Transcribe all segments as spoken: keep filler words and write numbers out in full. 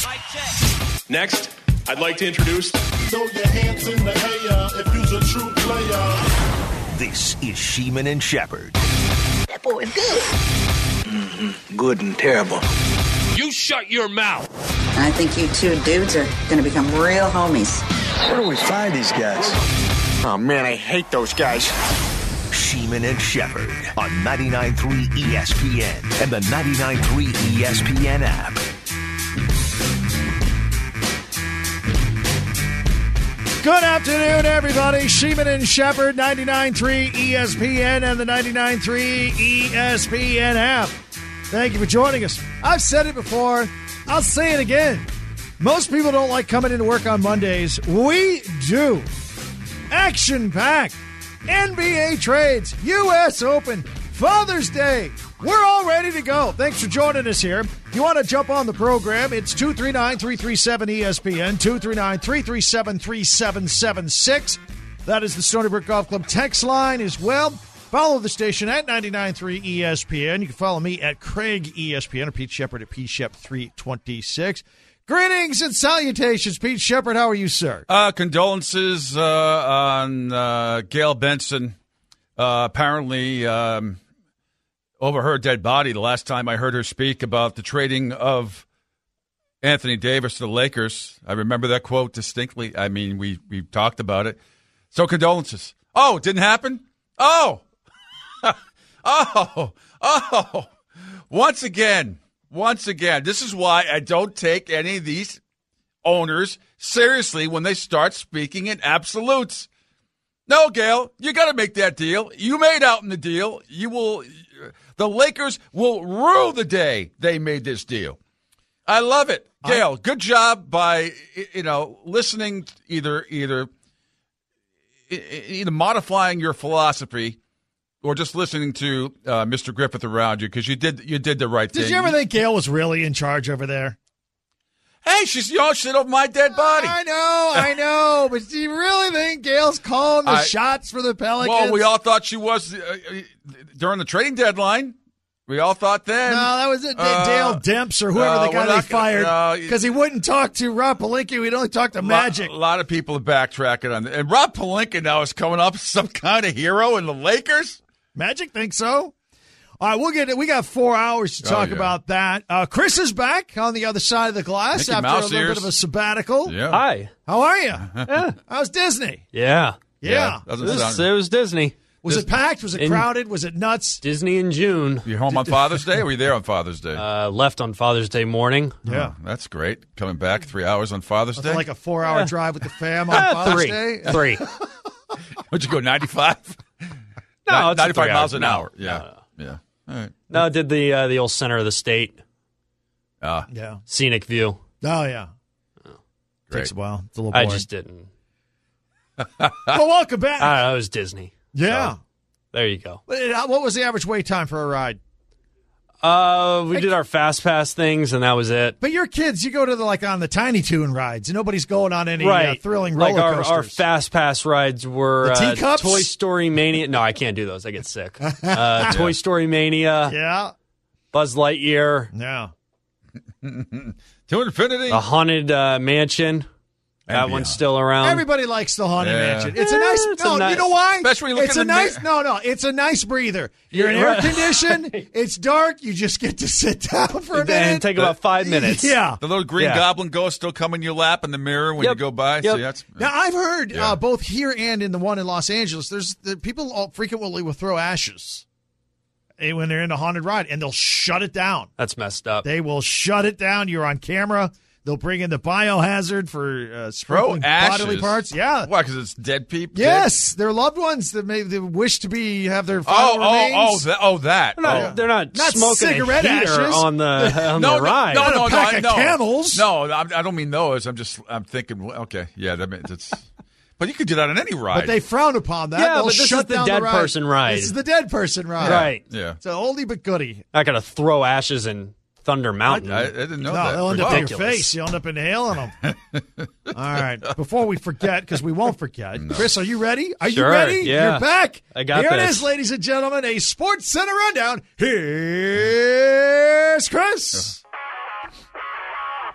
Next, I'd like to introduce... Throw your hands in the air if you's a true player. This is Sheeman and Shepherd. That boy is good. Mm-hmm. Good and terrible. You shut your mouth. I think you two dudes are going to become real homies. Where do we find these guys? Oh, man, I hate those guys. Sheeman and Shepherd on ninety-nine point three E S P N and the ninety-nine point three E S P N app. Good afternoon, everybody. Sheeman and Shepherd, ninety-nine point three E S P N and the ninety-nine point three E S P N app. Thank you for joining us. I've said it before. I'll say it again. Most people don't like coming into work on Mondays. We do. Action-packed. N B A trades, U S Open, Father's Day. We're all ready to go. Thanks for joining us here. If you want to jump on the program, it's two three nine, three three seven, E S P N, two three nine, three three seven, three seven seven six. That is the Stony Brook Golf Club text line as well. Follow the station at ninety-nine point three E S P N. You can follow me at Craig E S P N or Pete Shepard at P Shep three twenty-six. Greetings and salutations, Pete Shepard. How are you, sir? Uh, condolences uh, on uh, Gail Benson. Uh, apparently, um, over her dead body the last time I heard her speak about the trading of Anthony Davis to the Lakers. I remember that quote distinctly. I mean, we we talked about it. So condolences. Oh, it didn't happen? Oh. oh. Oh. Once again. Once again, this is why I don't take any of these owners seriously when they start speaking in absolutes. No, Gail, you got to make that deal. You made out in the deal. You will. The Lakers will rue the day they made this deal. I love it, Gail. Good job by you know listening, either either either modifying your philosophy. Or just listening to uh, Mister Griffith around you, because you did you did the right thing. Did you ever think Gail was really in charge over there? Hey, she's you know shit over my dead body. I know, I know, but do you really think Gail's calling the I, shots for the Pelicans? Well, we all thought she was uh, during the trading deadline. We all thought then. No, that was it. Uh, Dale Demps or whoever uh, the guy they fired because no, he wouldn't talk to Rob Pelinka. We'd only talk to Magic. A lot of people are backtracking on that. And Rob Pelinka now is coming up as some kind of hero in the Lakers. Magic thinks so. All right, we'll get it. We got four hours to talk oh, yeah. about that. Uh, Chris is back on the other side of the glass Mickey after Mouse a little ears. bit of a sabbatical. Yeah. Hi. How are you? yeah. How's Disney? Yeah. Yeah. yeah it, was, it was Disney. Was Disney. it packed? Was it in, crowded? Was it nuts? Disney in June. You home on Father's Day, or were you there on Father's Day? Uh, left on Father's Day morning. Yeah. Oh, that's great. Coming back three hours on Father's Day? Like a four-hour yeah. drive with the fam on Father's three. Day? Three. Would you go ninety-five? No, it's ninety-five miles hours. an no. hour. Yeah. No, no. Yeah. All right. No, did the uh, the old center of the state. Uh, yeah. Scenic view. Oh, yeah. Great. Takes a while. It's a little I boring. just didn't. Well, welcome back. I don't know, it was Disney. Yeah. So, there you go. What was the average wait time for a ride? Uh, we did our Fast Pass things, and that was it. But your kids, you go to the like on the Tiny Toon rides, and nobody's going on any right. uh, thrilling roller like our, coasters. our Fast Pass rides were the uh, teacups? Toy Story Mania. No, I can't do those. I get sick. Uh, Toy Story Mania. Yeah. Buzz Lightyear. Yeah. To infinity. The Haunted uh, Mansion. That one's still around. Everybody likes the Haunted Yeah. Mansion. It's a Yeah, nice. it's a No, nice- you know why? Especially when you look it's in a the nice. mirror. No, no, it's a nice breather. You're in Yeah, air right. condition. It's dark. You just get to sit down for a And minute. take about five minutes. Yeah. The little green Yeah. goblin ghost still come in your lap in the mirror when Yep. you go by. Yep. See, that's, Now I've heard Yeah. uh, both here and in the one in Los Angeles. There's the people all frequently will throw ashes eh, when they're in a haunted ride, and they'll shut it down. That's messed up. They will shut it down. You're on camera. They'll bring in the biohazard for uh, Throw sprinkling bodily ashes. parts. Yeah. Why? Because it's dead people. Yes, their loved ones that may they wish to be have their Oh, final oh, oh, remains. that, oh, that. They're not, oh. they're not, Not smoking cigarette a heater ashes. on the on No, the ride. no, no, Not a no, pack I, of no. Camels. No, I I don't mean those. I'm just, I'm thinking, okay, yeah, that means it's. But you could do that on any ride. But they frown upon that. Yeah, They'll but this shut is the down dead ride. person ride. This is the dead person ride. Right. Yeah. It's an oldie but goodie. Not going to throw ashes in Thunder Mountain. I, I didn't know No, that. they'll end up in your Ridiculous. face. You'll end up inhaling them. All right. Before we forget, because we won't forget, No. Chris, are you ready? Are Sure, you ready? yeah. You're back. I got Here it this. is, ladies and gentlemen, a Sports Center rundown. Here's Chris.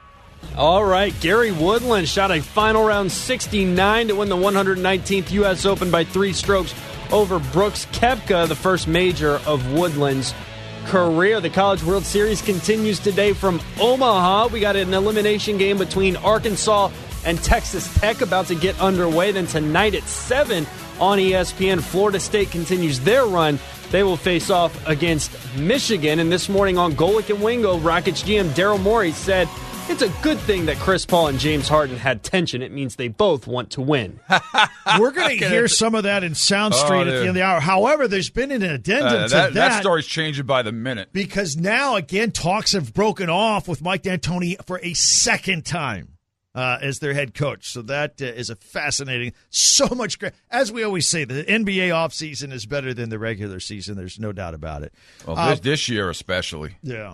All right, Gary Woodland shot a final round sixty-nine to win the one hundred nineteenth U S Open by three strokes over Brooks Koepka, the first major of Woodland's career. The College World Series continues today from Omaha. We got an elimination game between Arkansas and Texas Tech about to get underway. Then tonight at seven on E S P N, Florida State continues their run. They will face off against Michigan. And this morning on Golic and Wingo, Rockets G M Daryl Morey said it's a good thing that Chris Paul and James Harden had tension. It means they both want to win. We're going to hear some of that in Sound Street oh, at the end of the hour. However, there's been an addendum uh, to that, that. That story's changing by the minute. Because now, again, talks have broken off with Mike D'Antoni for a second time uh, as their head coach. So that uh, is a fascinating, so much great. As we always say, the N B A offseason is better than the regular season. There's no doubt about it. Well, uh, this, this year especially. Yeah.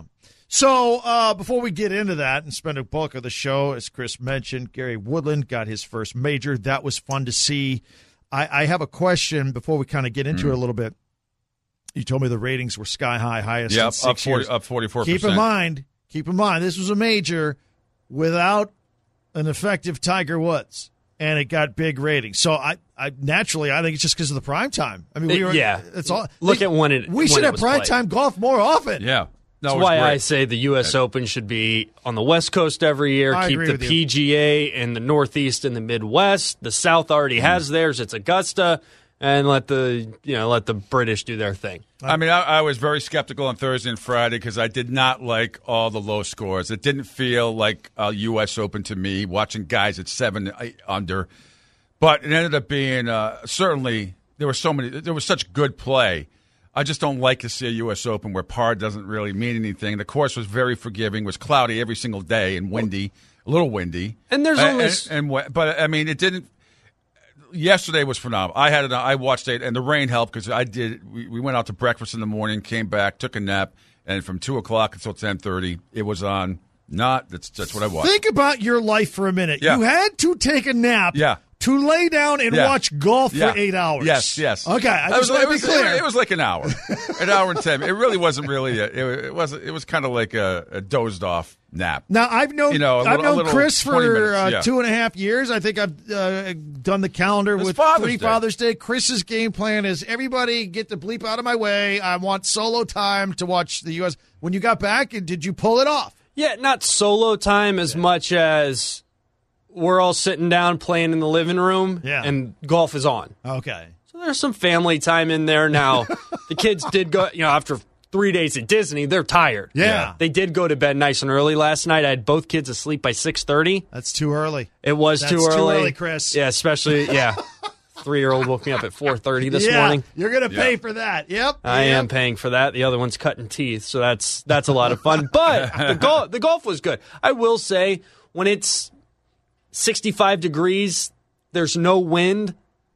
So uh, before we get into that and spend a bulk of the show, as Chris mentioned, Gary Woodland got his first major. That was fun to see. I, I have a question before we kind of get into mm. it a little bit. You told me the ratings were sky high, highest yep, in six up forty, years. Up forty-four percent. Keep in mind, keep in mind, this was a major without an effective Tiger Woods, and it got big ratings. So I, I naturally, I think it's just because of the prime time. I mean, we were, yeah, it's all. Look they, at when it. We when should it have prime played. time golf more often. Yeah. No, That's why great. I say the U S yeah. Open should be on the West Coast every year. I Keep the P G A in the Northeast and the Midwest. The South already mm. has theirs. It's Augusta, and let the you know let the British do their thing. I mean, I, I was very skeptical on Thursday and Friday because I did not like all the low scores. It didn't feel like a U S Open to me. Watching guys at seven under, but it ended up being uh, certainly there were so many. There was such good play. I just don't like to see a U S Open where par doesn't really mean anything. The course was very forgiving. It was cloudy every single day and windy, a little windy. And there's only, and, and, and but I mean, it didn't. Yesterday was phenomenal. I had it. I watched it, and the rain helped because I did. We, we went out to breakfast in the morning, came back, took a nap, and from two o'clock until ten thirty, it was on. Not that's that's what I watched. Think about your life for a minute. Yeah. You had to take a nap. Yeah. To lay down and yeah. watch golf yeah. for eight hours. Yes, yes. Okay, I just was, want it to be was, clear. It, it was like an hour, an hour and ten. It really wasn't really. A, it, it was. It was kind of like a, a dozed off nap. Now I've known. You know, I've little, known Chris for minutes, uh, yeah. two and a half years. I think I've uh, done the calendar It's with Father's three Day. Father's Day. Chris's game plan is everybody get the bleep out of my way. I want solo time to watch the U S. When you got back, did you pull it off? Yeah, not solo time as yeah. much as we're all sitting down playing in the living room yeah. and golf is on. Okay. So there's some family time in there now. The kids did go, you know, after three days at Disney, they're tired. Yeah. They did go to bed nice and early last night. I had both kids asleep by six thirty. That's too early. It was That's too early. too early, Chris. Yeah, especially, yeah. Three-year-old woke me up at four thirty this yeah, morning. You're going to pay yeah. for that. Yep. I yep. am paying for that. The other one's cutting teeth, so that's that's a lot of fun. But the golf, the golf was good. I will say, when it's sixty-five degrees, there's no wind,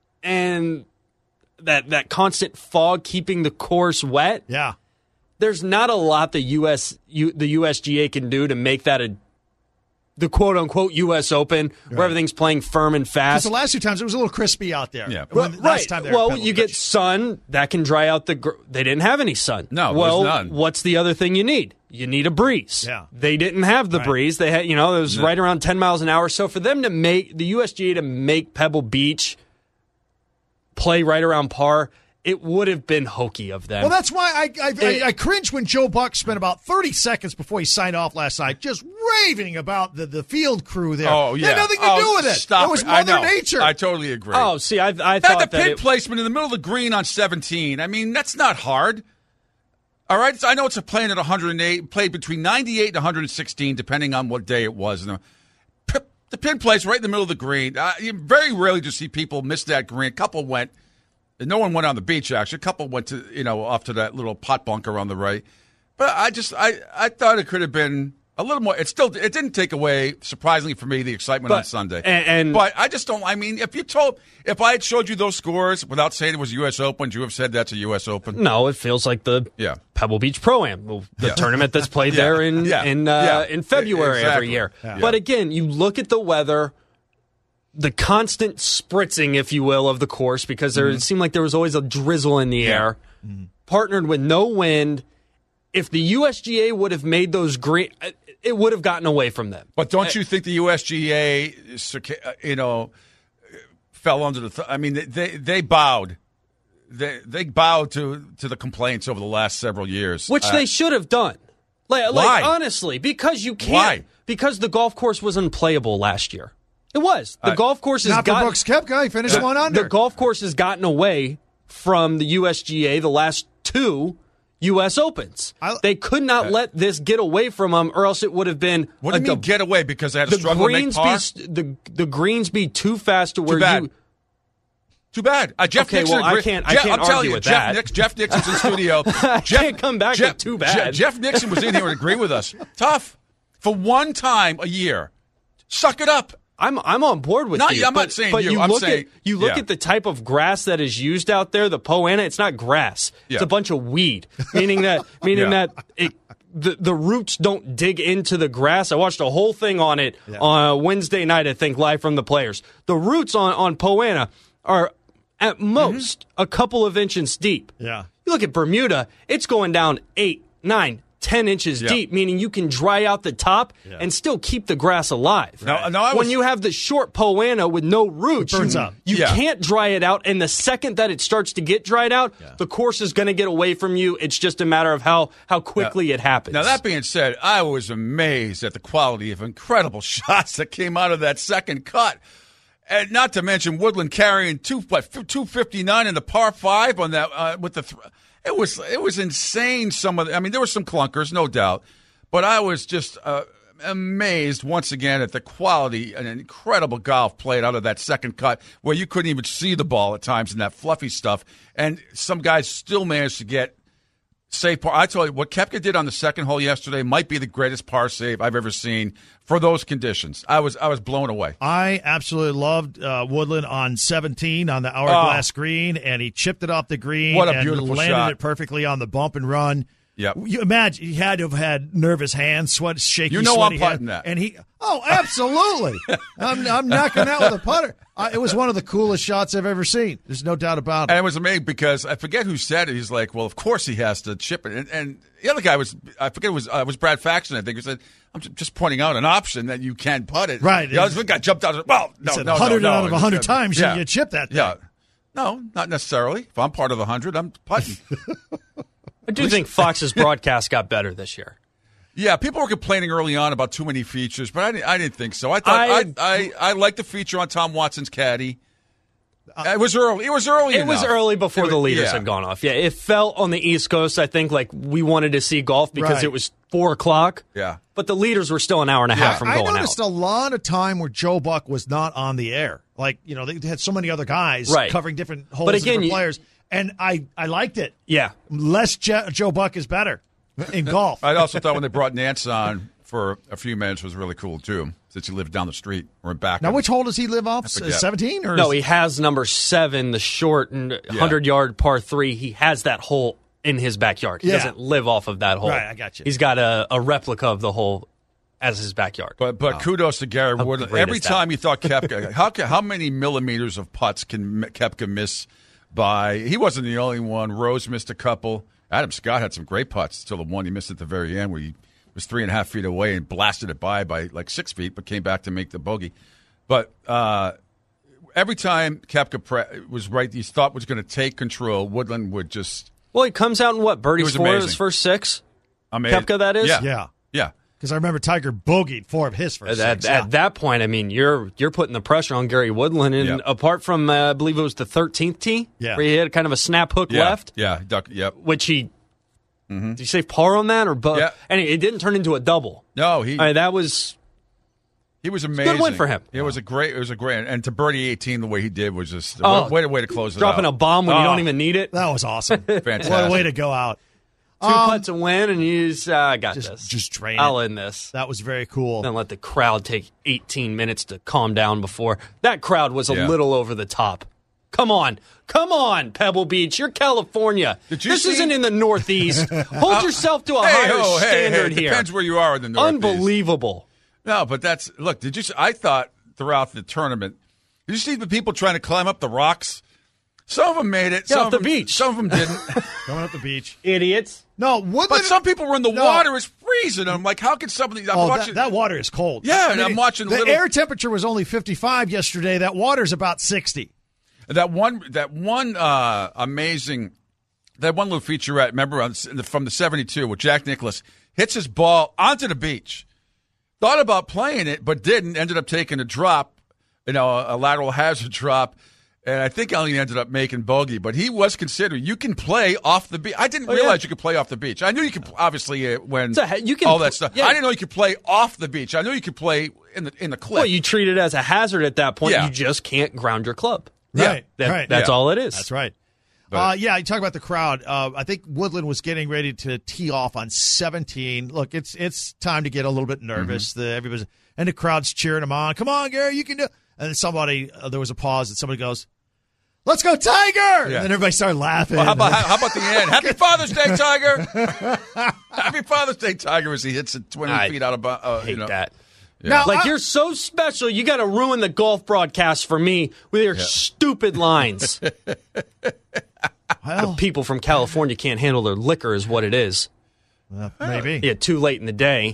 and that that constant fog keeping the course wet. Yeah. There's not a lot the U S U, the U S G A can do to make that a the quote-unquote U S Open, right. where everything's playing firm and fast. Because the last two times, it was a little crispy out there. Yeah. When, right. Last time they well, were you get sun. That can dry out the... Gr- they didn't have any sun. No, well, there's none. What's the other thing you need? You need a breeze. Yeah. They didn't have the right. breeze. They had, you know, it was no. right around ten miles an hour. So for them to make... The U S G A to make Pebble Beach play right around par... It would have been hokey of them. Well, that's why I I, it, I I cringed when Joe Buck spent about thirty seconds before he signed off last night just raving about the, the field crew there. Oh, yeah. It had nothing to oh, do with it. Stop it was it. I Mother know. Nature. I totally agree. Oh, see, I, I Had thought the that pin it, placement in the middle of the green on seventeen. I mean, that's not hard. All right? So I know it's a plane at one hundred eight, played between ninety-eight and one hundred sixteen, depending on what day it was. The pin place right in the middle of the green. Uh, you very rarely do you see people miss that green. A couple went. No one went on the beach, actually. A couple went to, you know, off to that little pot bunker on the right. But I just, I, I thought it could have been a little more. It still, it didn't take away, surprisingly for me, the excitement but, on Sunday. And, and But I just don't, I mean, if you told, if I had showed you those scores without saying it was U S Open, would you have said that's a U S Open? No, it feels like the yeah. Pebble Beach Pro-Am, the Yeah. tournament that's played Yeah. there in Yeah. in, uh, Yeah. in February Exactly. every year. Yeah. But again, you look at the weather, the constant spritzing, if you will, of the course, because there Mm-hmm. it seemed like there was always a drizzle in the Yeah. air, mm-hmm. partnered with no wind if the U S G A would have made those green, it would have gotten away from them. But don't you think the U S G A, you know, fell under the? Th- I mean, they they bowed, they they bowed to to the complaints over the last several years, which uh, they should have done. Like, why? like honestly, because you can't. Why? Because the golf course was unplayable last year. It was the uh, golf course has not gotten, for Brooks Koepka. He finished the, one under. The golf course has gotten away from the U S G A the last two U S Opens. I, they could not uh, let this get away from them, or else it would have been. What do you mean the, get away? Because they had to struggle to make par? Be, the the greens be too fast to too where bad. you. Too bad. Uh, Jeff okay, Nixon. well, I can't. Jeff, I can't I'm argue telling you, with Jeff, that. Nix, Jeff Nixon's in studio. I Jeff, can't come back Jeff, with too bad. Jeff, Jeff Nixon was in here and agree with us. Tough for one time a year. Suck it up. I'm I'm on board with not, you. I'm but, not saying but you. you I'm look saying at you look yeah. at the type of grass that is used out there. The Poa annua, it's not grass. Yeah. It's a bunch of weed. Meaning that meaning yeah. that it, the the roots don't dig into the grass. I watched a whole thing on it yeah. on Wednesday night. I think live from the players. The roots on on Poa annua are at most mm-hmm. a couple of inches deep. Yeah. You look at Bermuda. It's going down eight, nine. ten inches yeah. deep, meaning you can dry out the top yeah. and still keep the grass alive. Right. No, no, I was, when you have the short Poa annua with no roots, it burns you, up. you yeah. can't dry it out, and the second that it starts to get dried out, yeah. the course is going to get away from you. It's just a matter of how, how quickly now, it happens. Now, that being said, I was amazed at the quality of incredible shots that came out of that second cut. And not to mention Woodland carrying two, what, two fifty-nine in the par five on that uh, with the th- It was it was insane. Some of the, I mean, there were some clunkers, no doubt, but I was just uh, amazed once again at the quality and incredible golf played out of that second cut, where you couldn't even see the ball at times in that fluffy stuff, and some guys still managed to get safe par. I told you what Koepka did on the second hole yesterday might be the greatest par save I've ever seen for those conditions. I was I was blown away. I absolutely loved uh, Woodland on seventeen on the hourglass oh. green, and he chipped it off the green. What a and beautiful landed shot. it perfectly on the bump and run. Yep. You imagine he had to have had nervous hands, sweat, shaky. You know sweaty I'm putting hands, that. and he. Oh, absolutely. I'm I'm knocking that with a putter. Uh, it was one of the coolest shots I've ever seen. There's no doubt about it. And it was amazing because I forget who said it. He's like, "Well, of course he has to chip it." And, and the other guy was, I forget, it was uh, was Brad Faxon, I think, who said, "I'm just pointing out an option that you can putt it." Right. The other guy jumped out. And said, well, no, said no, one hundred no, no. out of one hundred uh, times yeah. you chip that thing. Yeah. No, not necessarily. If I'm part of the hundred, I'm putting. I do think Fox's broadcast got better this year. Yeah, people were complaining early on about too many features, but I didn't, I didn't think so. I thought I I, I, I liked the feature on Tom Watson's caddy. Uh, it was early. It was early. It enough. was early before it the was, leaders yeah. had gone off. Yeah, it felt on the East Coast. I think like we wanted to see golf because right. it was four o'clock. Yeah, but the leaders were still an hour and a half yeah. from I going out. I noticed a lot of time where Joe Buck was not on the air. Like you know, they had so many other guys right. covering different holes, but and again, different you, players, and I I liked it. Yeah, less Je- Joe Buck is better in golf. I also thought when they brought Nance on for a few minutes was really cool too, since he lived down the street or back. Now, which hole does he live off? seventeen or no? He has number seven, the short and yeah. hundred yard par three. He has that hole in his backyard. He yeah. doesn't live off of that hole. Right, I got you. He's got a, a replica of the hole as his backyard. But but oh. kudos to Gary How Woodland. great Every is that? time you thought Koepka, how how many millimeters of putts can Koepka miss by? He wasn't the only one. Rose missed a couple. Adam Scott had some great putts until the one he missed at the very end where he was three and a half feet away and blasted it by by like six feet, but came back to make the bogey. But uh, every time Koepka pre- was right, he thought was going to take control, Woodland would just. Well, he comes out in what, birdies four of his first six? Amazing. Koepka, that is? Yeah. Yeah. Yeah. Because I remember Tiger bogeyed four of his first At, six. at yeah. that point, I mean, you're you're putting the pressure on Gary Woodland. And Yep. apart from, uh, I believe it was the thirteenth tee, Yeah. where he had kind of a snap hook Yeah. left, Yeah. Duck. Yep. which he. Mm-hmm. Did you say par on that? or bu- Yeah. And it didn't turn into a double. No, he. I mean, that was. He was amazing. Good win for him. It was a great. It was a great. And to birdie eighteen, the way he did was just Oh, way, way to way to close it out. Dropping a bomb when oh, you don't even need it. That was awesome. Fantastic. What a way to go out. Two Um, putts to win, and he's uh, I got just, this. Just drain I'll it. end this. That was very cool. Then let the crowd take eighteen minutes to calm down before. That crowd was a Yeah. little over the top. Come on. Come on, Pebble Beach. You're California. Did you this see- isn't in the Northeast. Hold yourself to a Hey, higher ho, hey, standard hey, here. Depends where you are in the Northeast. Unbelievable. No, but that's look. Did you? See, I thought throughout the tournament, did you see the people trying to climb up the rocks? Some of them made it. Yeah, some off of the them, beach. Some of them didn't. Going up the beach. Idiots. No, Woodland. But some people were in the no. water. It's freezing. I'm like, how can somebody? I'm oh, watching that, that water is cold. Yeah, I and mean, I'm watching the little, air temperature was only fifty-five yesterday. That water's about sixty. That one, that one uh, amazing, that one little featurette. Remember on, from the seventy-two, where Jack Nicklaus hits his ball onto the beach. Thought about playing it, but didn't. Ended up taking a drop, you know, a, a lateral hazard drop. And I think only ended up making bogey, but he was considering you can play off the beach. I didn't oh, realize yeah. you could play off the beach. I knew you could, obviously, uh, when so you can, all that stuff. Yeah. I didn't know you could play off the beach. I knew you could play in the in the cliff. Well, you treat it as a hazard at that point. Yeah. You just can't ground your club. Right, yeah, that, right. That's yeah. all it is. That's right. But, uh, yeah, you talk about the crowd. Uh, I think Woodland was getting ready to tee off on seventeen. Look, it's it's time to get a little bit nervous. Mm-hmm. The everybody's and the crowd's cheering him on. Come on, Gary, you can do it. And then somebody, uh, there was a pause, and somebody goes, "Let's go, Tiger!" Yeah. And then everybody started laughing. Well, how, about, how, how about the end? Happy Father's Day, Tiger! Happy Father's Day, Tiger, as he hits it twenty I feet out of uh, hate you know. that. Yeah. Now, Like, I- you're so special, you got to ruin the golf broadcast for me with your Yeah. stupid lines. Well, People from California can't handle their liquor is what it is. uh, maybe. Yeah, too late in the day.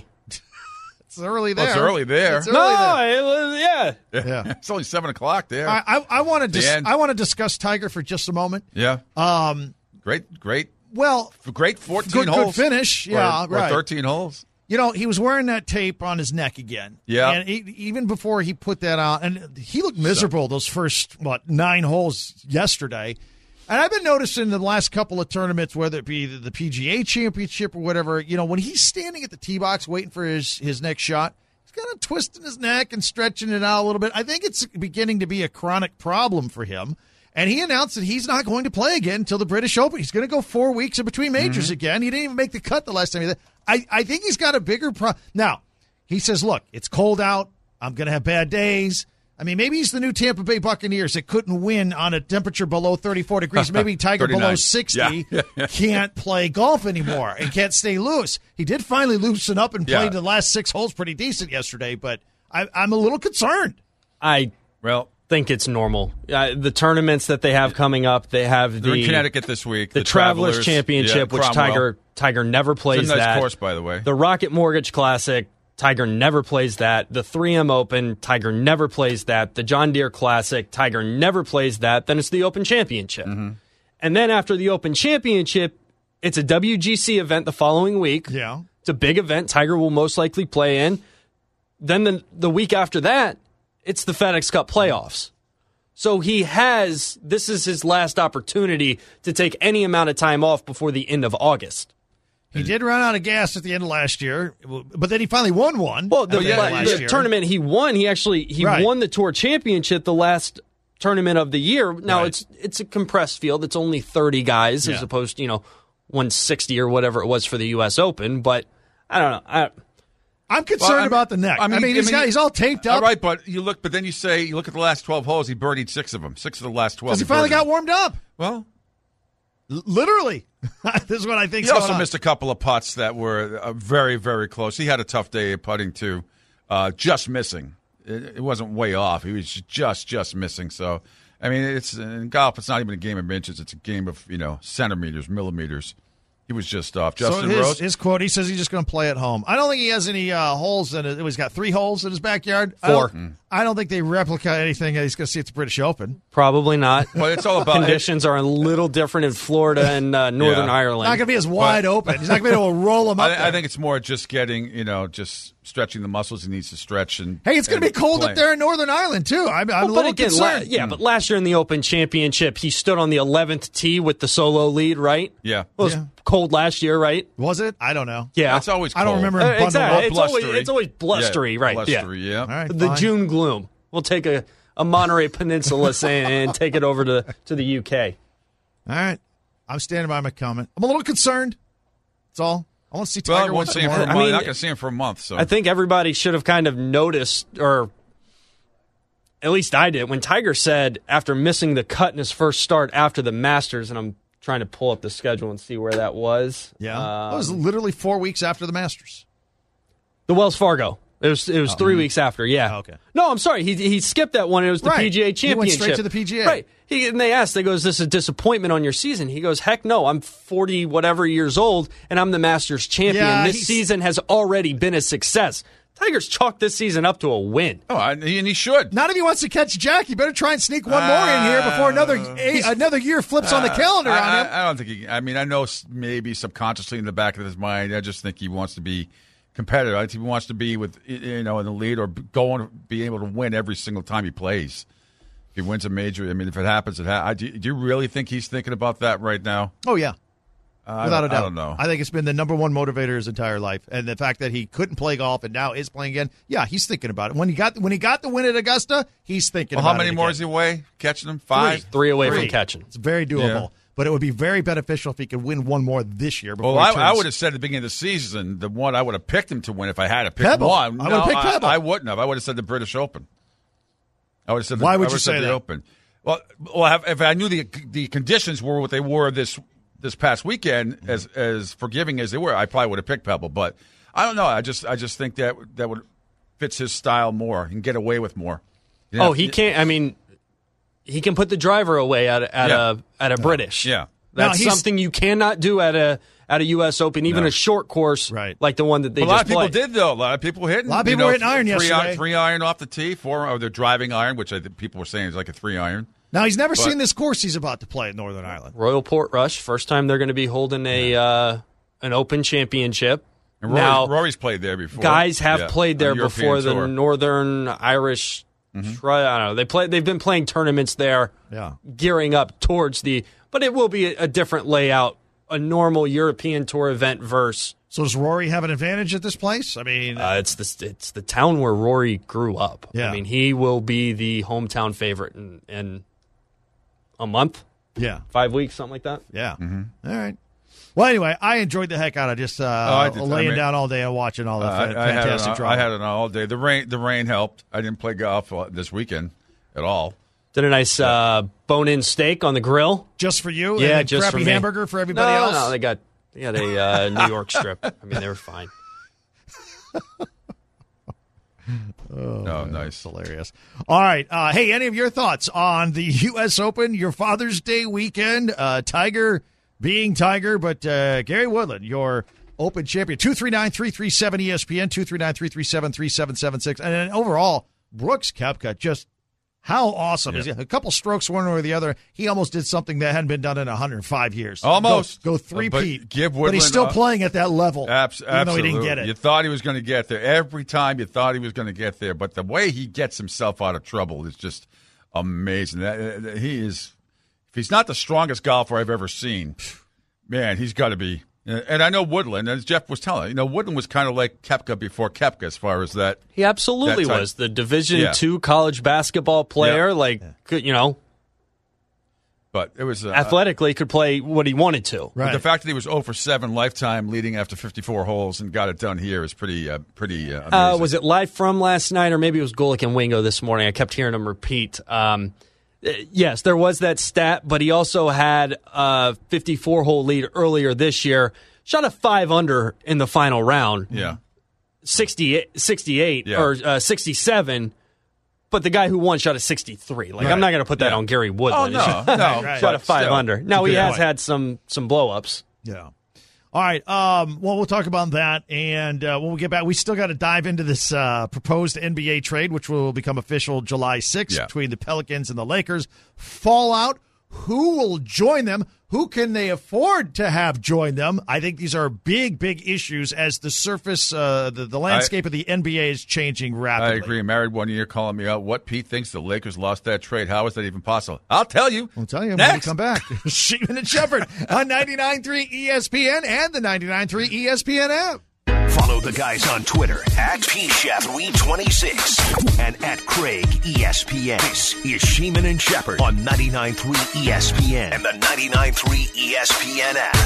It's early there. Well, it's early there. It's early No, there. it was- yeah. Yeah. It's only seven o'clock there. I, I, I want to dis- end. I want to discuss Tiger for just a moment. yeah. Um, Great, great, well, great fourteen good, good holes. finish. Or- Yeah, or, right. thirteen holes. You know, he was wearing that tape on his neck again. Yeah. And he, even before he put that on, and he looked miserable those first, what, nine holes yesterday. And I've been noticing the last couple of tournaments, whether it be the, the P G A Championship or whatever, you know, when he's standing at the tee box waiting for his, his next shot, he's kind of twisting his neck and stretching it out a little bit. I think it's beginning to be a chronic problem for him. And he announced that he's not going to play again until the British Open. He's going to go four weeks in between majors mm-hmm. again. He didn't even make the cut the last time he did. I, I think he's got a bigger problem. Now, he says, look, it's cold out. I'm going to have bad days. I mean, maybe he's the new Tampa Bay Buccaneers that couldn't win on a temperature below thirty-four degrees. Maybe Tiger below sixty yeah. can't play golf anymore and can't stay loose. He did finally loosen up and Yeah. played the last six holes pretty decent yesterday, but I, I'm a little concerned. I Well, think it's normal. Uh, the tournaments that they have coming up, they have the they're in Connecticut this week. the, The, Travelers, Championship, yeah, which Cromwell. Tiger Tiger never plays It's a nice that. course, by the way. The Rocket Mortgage Classic, Tiger never plays that. The three M Open, Tiger never plays that. The John Deere Classic, Tiger never plays that. Then it's the Open Championship. Mm-hmm. And then after the Open Championship, it's a W G C event the following week. Yeah. It's a big event Tiger will most likely play in. Then the, the week after that, it's the FedEx Cup playoffs. So he has, this is his last opportunity to take any amount of time off before the end of August. He did run out of gas at the end of last year, but then he finally won one. Well, the, at the end of the last year. tournament he won, he actually he Right. won the Tour Championship the last tournament of the year. Now Right. it's it's a compressed field; it's only thirty guys Yeah. as opposed to you know one sixty or whatever it was for the U S Open. But I don't know. I, I'm concerned Well, I mean- about the neck. I mean, I he's, mean, got, he's all taped up. All right, but you look, but then you say you look at the last twelve holes. He birdied six of them, six of the last twelve. Because he finally birdied. got warmed up. Well, L- literally. This is what I think. he also missed a couple of putts that were uh, very, very close. He had a tough day of putting too, uh, just missing. It, it wasn't way off. He was just, just missing. So, I mean, it's in golf. It's not even a game of inches. It's a game of you know centimeters, millimeters. He was just off. So Justin his, Rose. his quote, he says he's just going to play at home. I don't think he has any uh, holes in it. He's got three holes in his backyard. I Four. don't, I don't think they replicate anything that he's going to see at the British Open. probably not. Well, it's all about Conditions are a little different in Florida and uh, Northern Yeah. Ireland. Not going to be as wide open. He's not going to be able to roll him up I, there. I think it's more just getting, you know, just stretching the muscles he needs to stretch. And Hey, it's going to and be cold playing. up there in Northern Ireland, too. I'm, I'm Well, a but little again, la- concerned. yeah, but last year in the Open Championship, he stood on the eleventh tee with the solo lead, right? Yeah. Well, it was Yeah. cold last year, right? Was it? I don't know. Yeah. It's always I don't cold. remember Uh, him bundled exactly. up. It's always, Blustery. it's always blustery, Yeah, right? Blustery, yeah. All right, The fine. June gloom. We'll take a, a Monterey Peninsula and, and take it over to, to the U K. All right. I'm standing by my comment. I'm a little concerned. That's all. I want to see Well, Tiger I won't once see him more. for a I month. mean- not going to see him for a month. So I think everybody should have kind of noticed, or at least I did, when Tiger said after missing the cut in his first start after the Masters, and I'm trying to pull up the schedule and see where that was. Yeah. Um, it was literally four weeks after the Masters. the Wells Fargo. It was it was oh, three mm-hmm. weeks after, yeah. Oh, okay. No, I'm sorry. He he skipped that one. It was the right. P G A Championship. He went straight to the P G A. Right. He, and they asked, they goes, "This is a disappointment on your season?" He goes, "Heck no, I'm forty whatever years old, and I'm the Masters champion. Yeah, this season has already been a success." Tiger's chalked this season up to a win. Oh, and he should. Not if he wants to catch Jack. You better try and sneak one uh, more in here before another a, another year flips uh, on the calendar I, on him. I, I don't think he. I mean, I know maybe subconsciously in the back of his mind, I just think he wants to be competitive. I think he wants to be with you know in the lead or going be able to win every single time he plays. If he wins a major, I mean, if it happens, it ha- do, do you really think he's thinking about that right now? Oh yeah. Uh, Without a doubt. I don't know. I think it's been the number one motivator his entire life. And the fact that he couldn't play golf and now is playing again, yeah, he's thinking about it. When he got when he got the win at Augusta, he's thinking well, about it. How many again. more is he away? Catching them? Five? Three, Three away Three. from catching. It's very doable. Yeah. But it would be very beneficial if he could win one more this year. Before well, I, turns... I would have said at the beginning of the season, the one I would have picked him to win if I had to pick Pebble. one. I no, would have picked Pebble. I, I wouldn't have. I would have said the British Open. I would have said. The, Why would I you say said that? The Open. Well, well, if I knew the the conditions were what they were this this past weekend, as as forgiving as they were, I probably would have picked Pebble. But I don't know. I just I just think that that would fits his style more and get away with more. You know, oh, he can't. I mean, he can put the driver away at at yeah. a at a British. Yeah, that's no, something you cannot do at a at a U S Open, even no. a short course right. like the one that they well, just a lot of people played. did though. A lot of people were hitting. A lot of people you know, were hitting iron three yesterday. Iron, three iron off the tee, four or their driving iron, which I think people were saying is like a three iron. Now, he's never but, seen this course he's about to play at Northern Ireland. Royal Portrush, first time they're going to be holding a uh, an Open Championship. And Rory, now, Rory's played there before. Guys have yeah, played there before the tour. Northern Irish. Mm-hmm. Tri- I don't know. They play. They've been playing tournaments there, yeah. gearing up towards the. But it will be a, a different layout, a normal European Tour event versus. So does Rory have an advantage at this place? I mean, uh, it's the it's the town where Rory grew up. Yeah. I mean, he will be the hometown favorite in, in a month. Yeah, five weeks, something like that. Yeah. Mm-hmm. All right. Well, anyway, I enjoyed the heck out of just uh, oh, I did, laying I mean, down all day and watching all the uh, fa- I, I fantastic had it, drama. I had it all day. The rain, the rain helped. I didn't play golf this weekend at all. Did a nice uh, bone-in steak on the grill. Just for you? Yeah, and just crappy for me. hamburger for everybody no, else? No, they got they got a uh, New York strip. I mean, they were fine. Oh, no, man, nice. Hilarious. All right. Uh, hey, any of your thoughts on the U S Open, your Father's Day weekend? Uh, Tiger being Tiger, but uh, Gary Woodland, your Open champion. two three nine, three three seven, E S P N, two three nine, three three seven, three seven seven six. And then overall, Brooks Koepka, just how awesome yeah. is he? A couple strokes one or the other. He almost did something that hadn't been done in one hundred five years. Almost. Go, go three-peat. But, give but he's still uh, playing at that level, abs- even absolutely. though he didn't get it. You thought he was going to get there. Every time you thought he was going to get there. But the way he gets himself out of trouble is just amazing. That, that he is, if he's not the strongest golfer I've ever seen, man, he's got to be. And I know Woodland, as Jeff was telling, you know, Woodland was kind of like Koepka before Koepka as far as that. He absolutely that was. The Division yeah. two college basketball player, yeah. like, yeah. you know. But it was. Uh, athletically could play what he wanted to. Right. But the fact that he was oh for seven lifetime leading after fifty-four holes and got it done here is pretty, uh, pretty uh, amazing. Uh, was it live from last night, or maybe it was Golick and Wingo this morning? I kept hearing him repeat. Um, yes, there was that stat, but he also had a fifty-four hole lead earlier this year. Shot a five under in the final round. Yeah. sixty-eight, sixty-eight yeah. or uh, sixty-seven. But the guy who won shot a sixty-three. Like, right. I'm not going to put that yeah. on Gary Woodland. Oh, no, no. Right. Shot a five Still, under. Now, he has point. had some some blow-ups. Yeah. All right. Um, well, we'll talk about that. And uh, when we get back, we still got to dive into this uh, proposed N B A trade, which will become official July sixth yeah. between the Pelicans and the Lakers. Fallout. Who will join them? Who can they afford to have join them? I think these are big, big issues as the surface, uh, the, the landscape I, of the N B A is changing rapidly. I agree. Married one year calling me out. What Pete thinks the Lakers lost that trade. How is that even possible? I'll tell you. I'll tell you Next. when we come back. Sheeman and Shepherd on ninety-nine point three E S P N and the ninety-nine point three E S P N app. Follow the guys on Twitter at P Shaffery twenty-six and at Craig E S P N. This is Sheeman and Shepherd on ninety-nine point three E S P N and the ninety-nine point three E S P N app.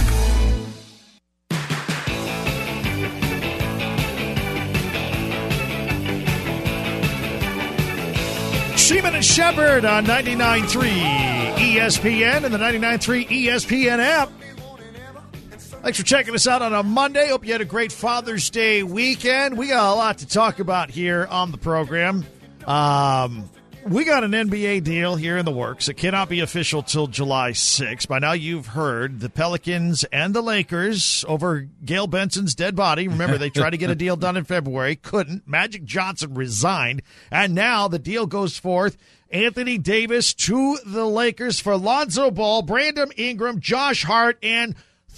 Sheeman and Shepherd on ninety-nine point three E S P N and the ninety-nine point three E S P N app. Thanks for checking us out on a Monday. Hope you had a great Father's Day weekend. We got a lot to talk about here on the program. Um, we got an N B A deal here in the works. It cannot be official till July sixth. By now you've heard the Pelicans and the Lakers over Gail Benson's dead body. Remember, they tried to get a deal done in February. Couldn't. Magic Johnson resigned. And now the deal goes forth. Anthony Davis to the Lakers for Lonzo Ball, Brandon Ingram, Josh Hart, and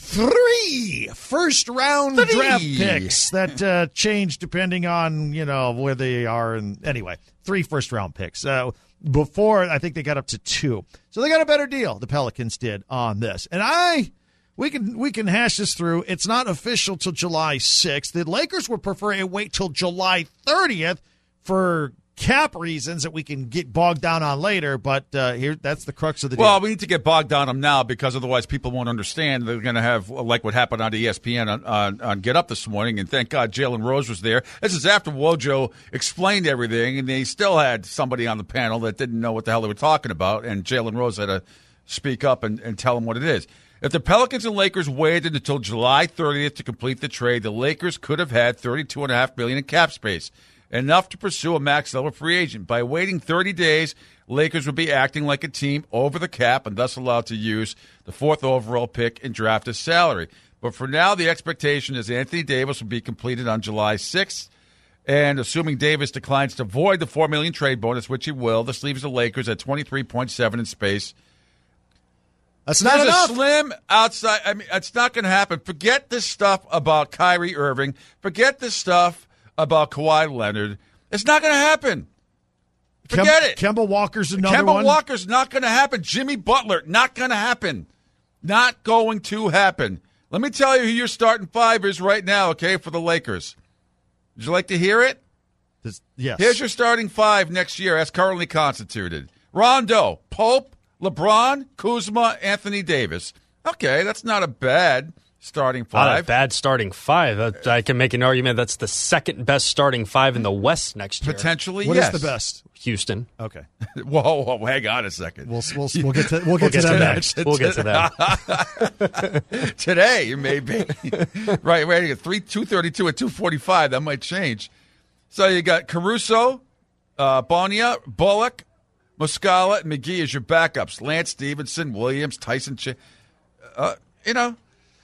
three first-round Three. draft picks that uh, change depending on, you know, where they are. And anyway, three first-round picks. Uh, before, I think they got up to two. So they got a better deal, the Pelicans did, on this. And I, we can we can hash this through. It's not official till July sixth. The Lakers would prefer a wait till July thirtieth for cap reasons that we can get bogged down on later, but uh, here that's the crux of the deal. Well, we need to get bogged down on them now because otherwise people won't understand. They're going to have, like what happened on E S P N on, on, on Get Up this morning, and thank God Jalen Rose was there. This is after Wojo explained everything, and they still had somebody on the panel that didn't know what the hell they were talking about, and Jalen Rose had to speak up and, and tell them what it is. If the Pelicans and Lakers waited until July thirtieth to complete the trade, the Lakers could have had thirty-two point five billion dollars in cap space, enough to pursue a max-level free agent. By waiting thirty days, Lakers would be acting like a team over the cap and thus allowed to use the fourth overall pick and draft as salary. But for now, the expectation is Anthony Davis will be completed on July sixth. And assuming Davis declines to void the four million dollars trade bonus, which he will, this leaves the Lakers at twenty-three point seven in space. That's not There's enough. a slim outside. I mean, it's not going to happen. Forget this stuff about Kyrie Irving. Forget this stuff about Kawhi Leonard. It's not going to happen. Forget Kem- it. Kemba Walker's another Kemba one. Walker's not going to happen. Jimmy Butler, not going to happen. Not going to happen. Let me tell you who your starting five is right now, okay, for the Lakers. Would you like to hear it? This, yes. Here's your starting five next year as currently constituted. Rondo, Pope, LeBron, Kuzma, Anthony Davis. Okay, that's not a bad starting five. Not a bad starting five. That- I can make an argument that's the second best starting five in the West next year. Potentially, What is yes. the best? Houston. Okay. Whoa, whoa, hang on a second. We'll we'll, we'll get to we'll get to that next. We'll get to that. Today, maybe. right, right. You got three, two thirty-two and two forty-five. That might change. So you got Caruso, uh, Bonia, Bullock, Muscala, and McGee as your backups. Lance Stevenson, Williams, Tyson. Ch- uh, you know,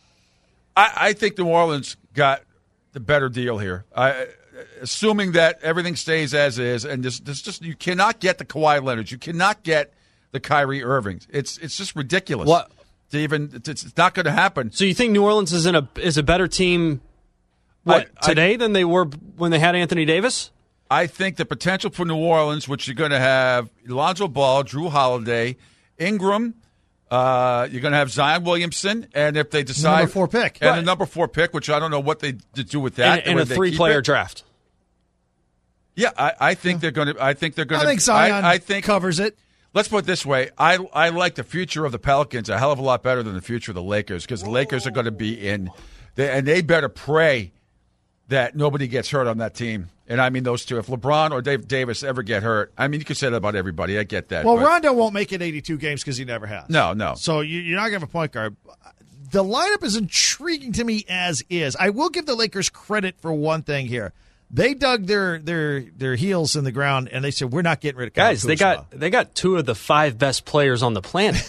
I, I think New Orleans got the better deal here. I, assuming that everything stays as is, and this, this just you cannot get the Kawhi Leonard, you cannot get the Kyrie Irvings. It's it's just ridiculous. What? To even it's, it's not going to happen. So you think New Orleans is in a is a better team what I- I- today than they were when they had Anthony Davis? I think the potential for New Orleans, which you're going to have Lonzo Ball, Drew Holiday, Ingram, uh, you're going to have Zion Williamson, and if they decide Number four pick. and Right. the number four pick, which I don't know what they d- do with that, And, and a whether they three keep player it. draft. Yeah, I, I think they're going to. I think they're going I to. think Zion I, I think covers it. Let's put it this way: I I like the future of the Pelicans a hell of a lot better than the future of the Lakers because the Lakers are going to be in, they, and they better pray that nobody gets hurt on that team. And I mean those two. If LeBron or Dave Davis ever get hurt, I mean you could say that about everybody. I get that. Well, but- Rondo won't make it eighty-two games because he never has. No, no. So you, you're not going to have a point guard. The lineup is intriguing to me as is. I will give the Lakers credit for one thing here. They dug their their their heels in the ground and they said, "We're not getting rid of Kyle Guys, they Kuzma." got they got two of the five best players on the planet.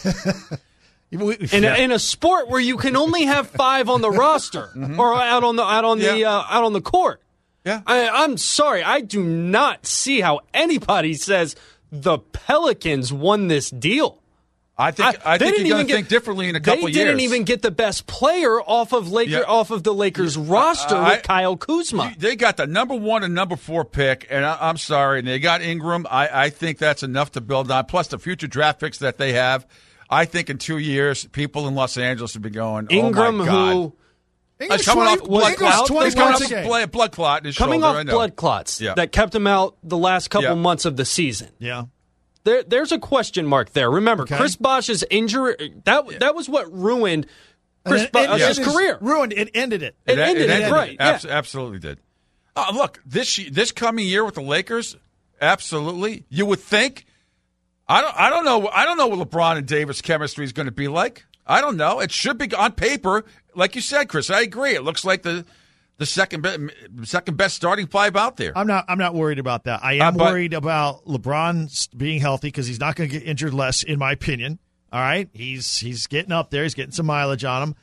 We- In, yeah. a, in a sport where you can only have five on the roster or out on the out on the Mm-hmm. Yeah. uh, out on the court. Yeah. I, I'm sorry, I do not see how anybody says the Pelicans won this deal. I think I, they think didn't you're going even to think get- differently in a couple They years. didn't even get the best player off of Laker Yeah. off of the Lakers roster I- with Kyle Kuzma. They got the number one and number four pick, and I, I'm sorry, and they got Ingram. I, I think that's enough to build on. Plus the future draft picks that they have. I think in two years, people in Los Angeles will be going, Ingram, oh my God. who Ingram's He's coming twenty- off blood Ingram's clot. twenty He's coming points off a a game. blood, blood clot in his coming shoulder. I off know. blood clots Yeah. that kept him out the last couple Yeah. months of the season. Yeah. There, there's a question mark there. Remember, Okay. Chris Bosh's injury, that that was what ruined Chris And it- it- Bosh's it career. Ruined. It ended it. It ended it, right, yeah. Abs- Absolutely did. Uh, look, this ye- this coming year with the Lakers, absolutely. You would think. I don't. I don't know. I don't know what LeBron and Davis' chemistry is going to be like. I don't know. It should be on paper. like you said, Chris, I agree. It looks like the the second be- second best starting five out there. I'm not. I'm not worried about that. I am Uh, but- worried about LeBron being healthy because he's not going to get injured less, in my opinion. All right, he's he's getting up there. He's getting some mileage on him.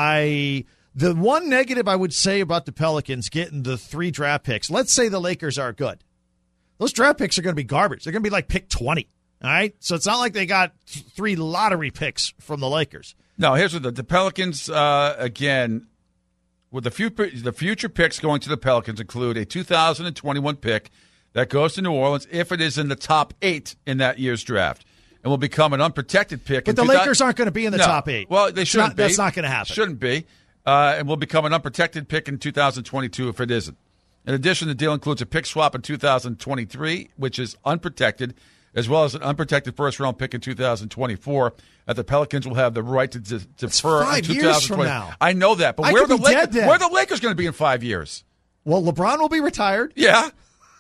I the one negative I would say about the Pelicans getting the three draft picks. Let's say the Lakers are good. Those draft picks are going to be garbage. They're going to be like pick twenty. All right, so it's not like they got th- three lottery picks from the Lakers. No, here's what the, the Pelicans, uh, again, with the, few, the future picks going to the Pelicans include a two thousand twenty-one pick that goes to New Orleans if it is in the top eight in that year's draft and will become an unprotected pick. But in the two thousand Lakers aren't going to be in the no. top eight. Well, they It's shouldn't not- be. That's not going to happen. Shouldn't be. Uh, and will become an unprotected pick in two thousand twenty-two if it isn't. In addition, the deal includes a pick swap in two thousand twenty-three, which is unprotected, as well as an unprotected first-round pick in two thousand twenty-four that the Pelicans will have the right to de- defer five in two thousand twenty. years from now. I know that, but I where are, could the be dead Lakers, then. where are the Lakers going to be in five years? Well, LeBron will be retired. Yeah.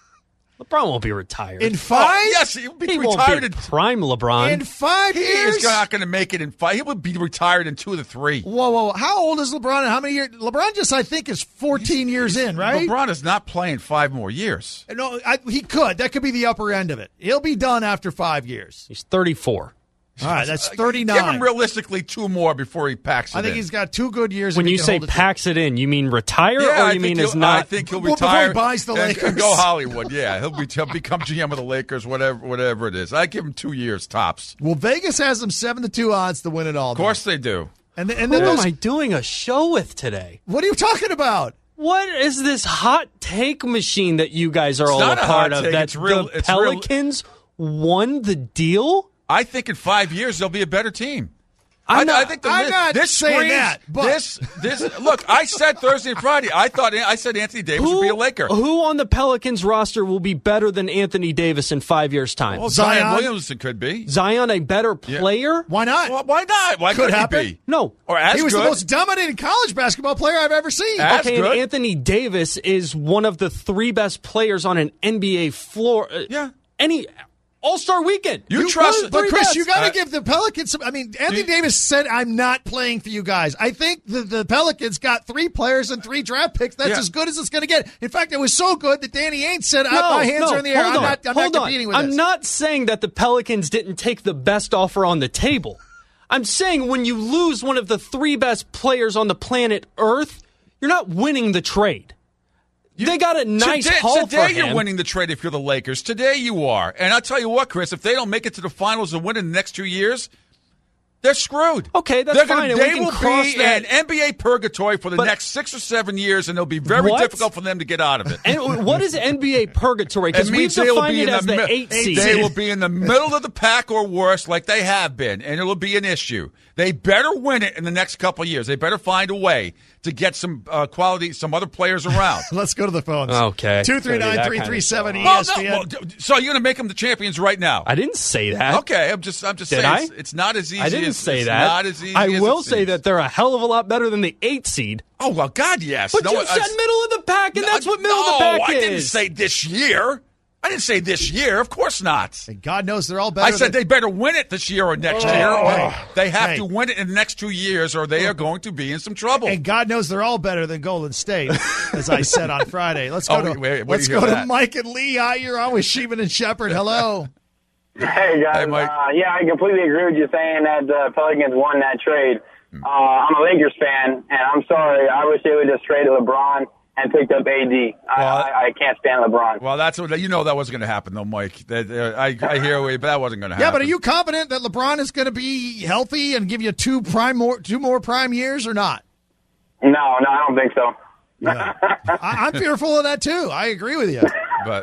LeBron won't be retired. In five? Oh, yes, he'll be he won't retired be in prime LeBron. In five He years? is not going to make it in five. He will be retired in two of the three. Whoa, whoa, whoa. How old is LeBron and how many years? LeBron just, I think, is fourteen years in, right? LeBron is not playing five more years. No, I, he could. That could be the upper end of it. He'll be done after five years. He's thirty-four. All right, that's Give him thirty-nine. realistically two more before he packs it I think in. he's got two good years. When if he you can say hold it packs it in, you mean retire, Yeah, or I you think mean is he'll- not? I think he'll Well, before he retire. buys the and- and Lakers. go Hollywood. Yeah, he'll be he'll become G M of the Lakers, whatever whatever it is. I give him two years tops. Well, Vegas has them seven to two odds to win it all. Of course they do. And, th- and Who then am those, I doing a show with today? what are you talking about? What is this hot take machine that you guys are all not a a part hot of? take. That It's real- the it's real- Pelicans won the deal? I think in five years they'll be a better team. I'm I, not- I think the, I'm not this saying screams- that, but- this this look. I said Thursday and Friday. I thought I said Anthony Davis would be a Laker. Who on the Pelicans roster will be better than Anthony Davis in five years' time? Well, Zion, Zion? Williamson could be. Zion a better player? Why not? Well, why not? Why Could could happen. he be? No. Or as he was good. the most dominating college basketball player I've ever seen. As Okay, good. and Anthony Davis is one of the three best players on an N B A floor. Uh, Yeah. Any All-Star weekend. You trust- But three Chris, best. you got to Uh, give the Pelicans some. I mean, Anthony you- Davis said, "I'm not playing for you guys." I think the, the Pelicans got three players and three draft picks. That's Yeah. as good as it's going to get. In fact, it was so good that Danny Ainge said, No, "My hands no, are in the air. hold I'm on, not. I'm hold not on. competing with I'm this." not saying that the Pelicans didn't take the best offer on the table. I'm saying when you lose one of the three best players on the planet Earth, you're not winning the trade. They got a nice today, haul today for you're him. winning the trade if you're the Lakers. Today you are. And I'll tell you what, Chris, if they don't make it to the finals and win in the next two years, they're screwed. Okay, that's They're fine, Gonna, and we they can will cross be that- an N B A purgatory for the But- next six or seven years, and it'll be very What? difficult for them to get out of it. And what is N B A purgatory? Because It we've means they will defined be it in as the, the mi- eight seed. They will be in the middle of the pack or worse, like they have been, and it'll be an issue. They better win it in the next couple of years. They better find a way to get some uh, quality, some other players around. Let's go to the phones. Okay. two three nine, three three seven, E Well, S no, P N. well, d- so you're going to make them the champions right now? I didn't say that. Okay, I'm just, I'm just Did saying, I? it's, it's not as easy. I didn't as, say it's that. Not as easy. I as will it say seems. that they're a hell of a lot better than the eight seed. Oh well, God, yes. But No, you I- said middle of the pack, and that's what middle no, of the pack I is. didn't say this year. I didn't say this year. Of course not. And God knows they're all better. I said than, they better win it this year or next Oh, year. Or hey, they have hey. to win it in the next two years, or they are going to be in some trouble. And God knows they're all better than Golden State, as I said on Friday. Let's go Oh, to wait, wait, where let's do you go hear to that? Mike and Lee. Hi, you're on with Sheeman and Shepard. Hello. Hey, guys. Hey, Mike. Uh, yeah, I completely agree with you saying that the Pelicans won that trade. Uh, I'm a Lakers fan, and I'm sorry. I wish they would just traded LeBron and picked up A D. I, Well, I, I can't stand LeBron. Well, that's what you know. That wasn't going to happen, though, Mike. That, uh, I, I hear you, but that wasn't going to happen. Yeah, but are you confident that LeBron is going to be healthy and give you two prime more two more prime years or not? No, no, I don't think so. Yeah. I, I'm fearful of that too. I agree with you. But,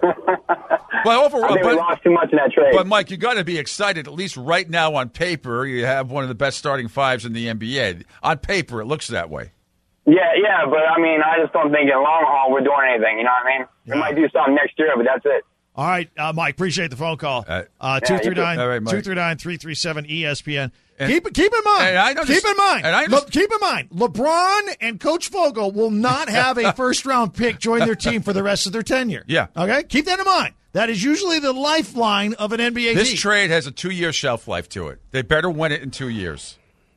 well, overall, I think we but, lost too much in that trade. but Mike, you got to be excited. At least right now, on paper, you have one of the best starting fives in the N B A. On paper, it looks that way. yeah, yeah, but I mean, I just don't think in the long haul we're doing anything. You know what I mean? Yeah. We might do something next year, but that's it. All right, uh, Mike. Appreciate the phone call. Uh, Uh, yeah, two you three nine All right, Mike. two three nine three three seven E S P N. And- keep keep in mind. and I know keep this- in mind. and I Le- just- keep in mind. LeBron and Coach Vogel will not have a first round pick join their team for the rest of their tenure. Yeah. Okay. Keep that in mind. That is usually the lifeline of an N B A This team. trade has a two-year shelf life to it. They better win it in two years.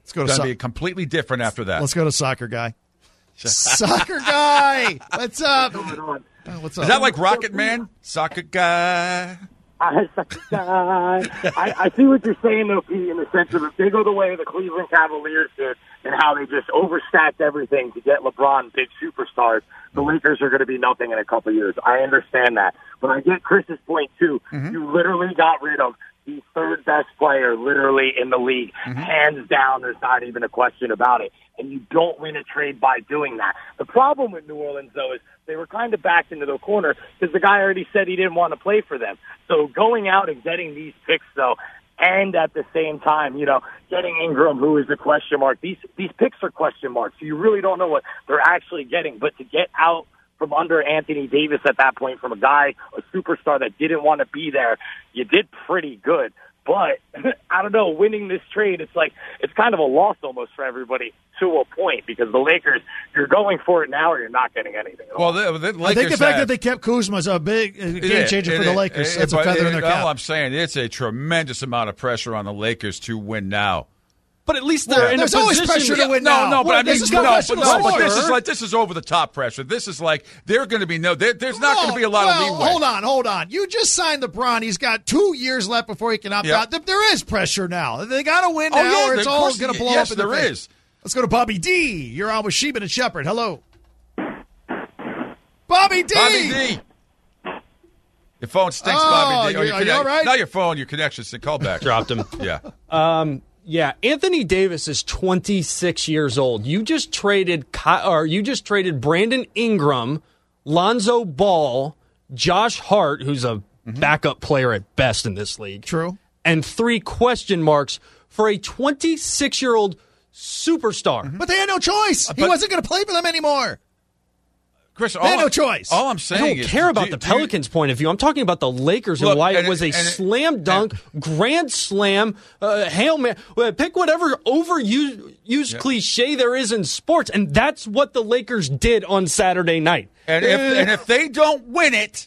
Let's go to It's so- going to be completely different after that. Let's go to soccer guy. Soccer guy, what's up? Oh, what's up? Is that like Rocket Man? Soccer guy. I, I, I see what you're saying, though, Pete, in the sense of if they go the way the Cleveland Cavaliers did and how they just overstacked everything to get LeBron big superstars, the Lakers are going to be nothing in a couple years. I understand that. But I get Chris's point, too. Mm-hmm. You literally got rid of the third best player literally in the league. Mm-hmm. Hands down, there's not even a question about it. And you don't win a trade by doing that. The problem with New Orleans, though, is they were kind of backed into the corner because the guy already said he didn't want to play for them. So going out and getting these picks, though, and at the same time, you know, getting Ingram, who is a question mark, these these picks are question marks. So you really don't know what they're actually getting. But to get out from under Anthony Davis at that point, from a guy, a superstar that didn't want to be there, you did pretty good. But, I don't know, winning this trade, it's like, it's kind of a loss almost for everybody to a point because the Lakers, you're going for it now or you're not getting anything at all. Well, the, the Lakers I think the fact have, that they kept Kuzma is a big uh, game changer it, for the it, Lakers. It, That's it, a feather it, in their cap. All I'm saying, it's a tremendous amount of pressure on the Lakers to win now. But at least they're well, in there's a always position. pressure to win no, now. No, but well, I mean, no, no, but, no, but this sure. is like this is over the top pressure. This is like they're going to be no. There, there's not no, going to be a lot well, of leeway. Hold on, hold on. You just signed LeBron. He's got two years left before he can opt yep. out. There is pressure now. They got to win oh, now, yeah, or it's all going to blow yes, up in there the face. is. Let's go to Bobby D. You're on with Sheeman and Shepherd. Hello, Bobby D. Bobby D. Your phone stinks, oh, Bobby D. Are you, are you all right? Not your phone. Your connection. So call back. Dropped him. yeah. Um. Yeah, Anthony Davis is twenty-six years old. You just traded, or you just traded Brandon Ingram, Lonzo Ball, Josh Hart, who's a mm-hmm. backup player at best in this league. True. And three question marks for a twenty-six-year-old superstar. Mm-hmm. But they had no choice. Uh, he wasn't going to play for them anymore. Chris, all they had no I'm, choice. All I'm saying I don't is, care about do, the do Pelicans' you, point of view. I'm talking about the Lakers look, and why and it was it, a and slam it, dunk, and, grand slam, uh, Hail Mary. Pick whatever overused used yeah. cliche there is in sports, and that's what the Lakers did on Saturday night. And if, and if they don't win it,